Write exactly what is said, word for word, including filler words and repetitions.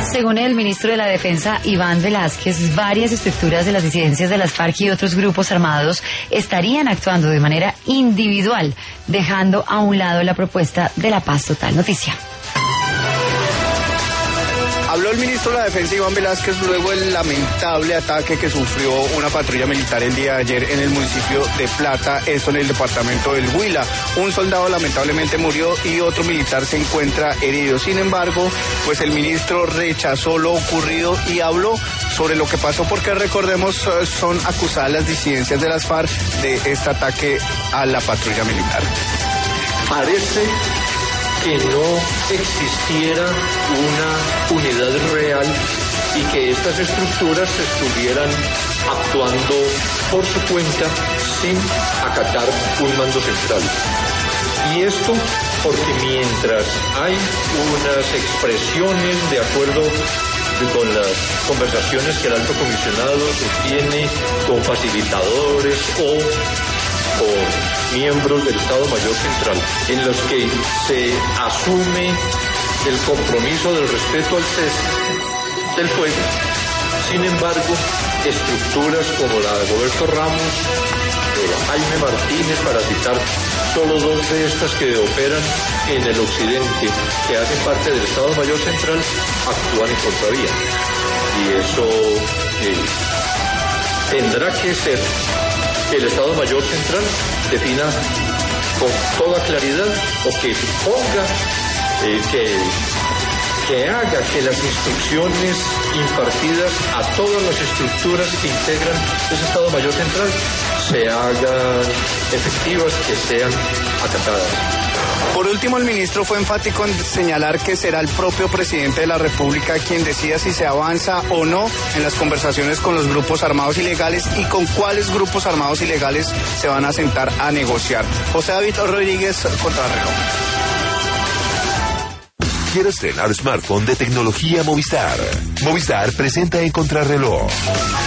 Según el ministro de la Defensa, Iván Velázquez, varias estructuras de las disidencias de las FARC y otros grupos armados estarían actuando de manera individual, dejando a un lado la propuesta de la paz total. Noticia. Habló el ministro de la Defensa, Iván Velázquez, luego del lamentable ataque que sufrió una patrulla militar el día de ayer en el municipio de Plata, esto en el departamento del Huila. Un soldado lamentablemente murió y otro militar se encuentra herido. Sin embargo, pues el ministro rechazó lo ocurrido y habló sobre lo que pasó, porque recordemos, son acusadas las disidencias de las FARC de este ataque a la patrulla militar. Parece que no existiera una unidad real y que estas estructuras estuvieran actuando por su cuenta sin acatar un mando central. Y esto porque mientras hay unas expresiones de acuerdo con las conversaciones que el alto comisionado sostiene con facilitadores o con miembros del Estado Mayor Central, en los que se asume el compromiso del respeto al cese del fuego. Sin embargo, estructuras como la de Roberto Ramos, de Jaime Martínez, para citar solo dos de estas que operan en el occidente, que hacen parte del Estado Mayor Central, actúan en contravía. Y eso eh, tendrá que ser el Estado Mayor Central defina con toda claridad o que ponga, eh, que, que haga que las instrucciones impartidas a todas las estructuras que integran ese Estado Mayor Central se hagan efectivas, que sean acatadas. Por último, el ministro fue enfático en señalar que será el propio presidente de la República quien decida si se avanza o no en las conversaciones con los grupos armados ilegales y con cuáles grupos armados ilegales se van a sentar a negociar. José David Rodríguez, Contrarreloj. ¿Quieres estrenar smartphone de tecnología Movistar? Movistar presenta en Contrarreloj